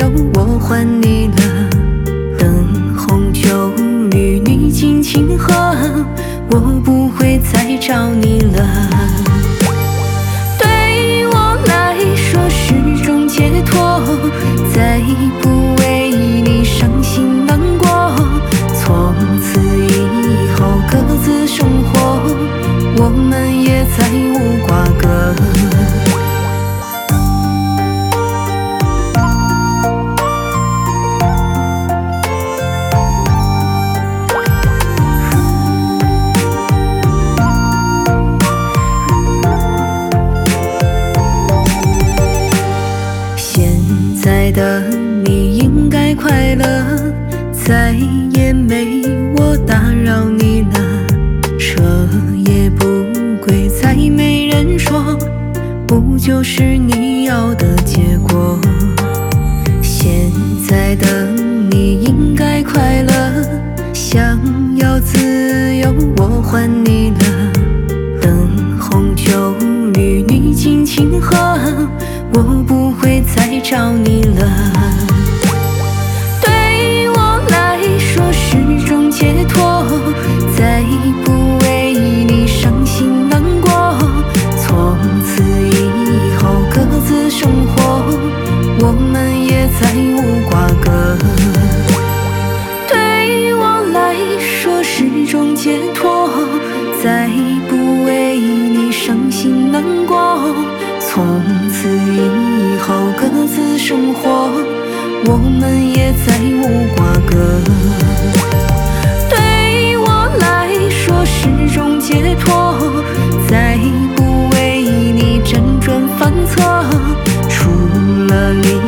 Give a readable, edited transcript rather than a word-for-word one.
由我还你了。灯红酒绿，你尽情喝，我不会再找你了。对我来说是种解脱，再不为你伤心难过。从此以后各自生活，我们也再无瓜葛。现在的你应该快乐，再也没我打扰你了。车也不贵，再没人说，不就是你要的结果？现在的你应该快乐，想要自由我还你了。灯红酒绿，你尽情喝，我不会再找你了。对我来说是种解脱，再不为你伤心难过。从此以后各自生活，我们也再无瓜葛。对我来说是种解脱，再不为你伤心难过。从此以后各自生活，我们也再无瓜葛。对我来说是种解脱，再不为你辗转反侧。除了你